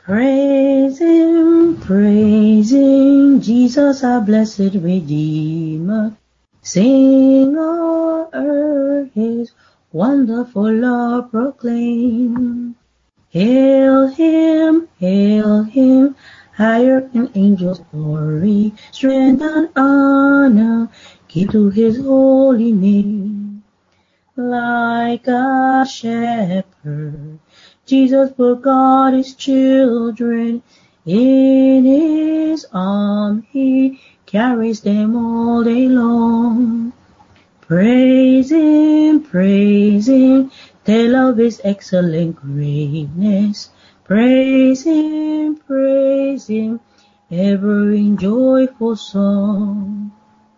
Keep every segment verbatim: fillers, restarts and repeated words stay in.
Praise him, praise him, Jesus our blessed Redeemer. Sing all earth his wonderful love proclaim. Hail him, hail him, higher in angels' glory, strength and honor, give to his holy name. Like a shepherd, Jesus forgot his children. In his arms he carries them all day long. Praise him, praise him, tell of his excellent greatness. Praise him, praise him, ever in joyful song.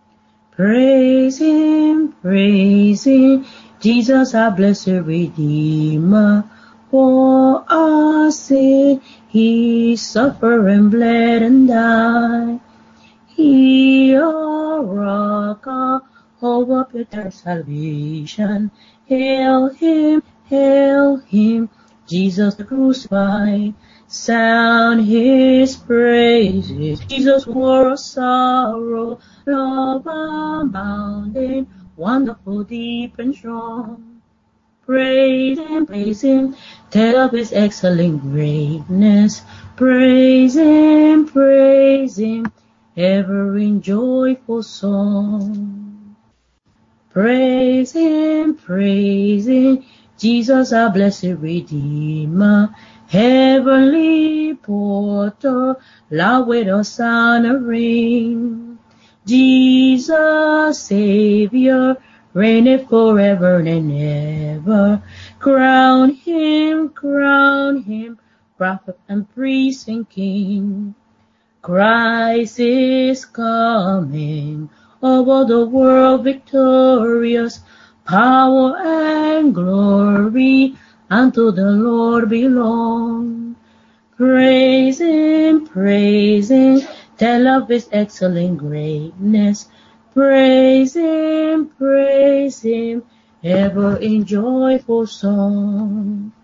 Praise him, praise him, Jesus our blessed Redeemer. For our sin he suffered and bled and died. He our rock, our hope of eternal salvation. Hail him, hail him, Jesus the crucified. Sound his praises, Jesus wore a sorrow, love abounding, wonderful, deep and strong. Praise him, praise him, tell of his excellent greatness. Praise him, praise him, ever in joyful song. Praise him, praise him, Jesus our blessed Redeemer. Heavenly portal, loud with a sound of ring. Jesus, Savior, reigneth forever and ever. Crown him, crown him, prophet and priest and king. Christ is coming, over the world victorious. Power and glory unto the Lord belong. Praise him, praise him, tell of his excellent greatness. Praise him, praise him, ever in joyful song.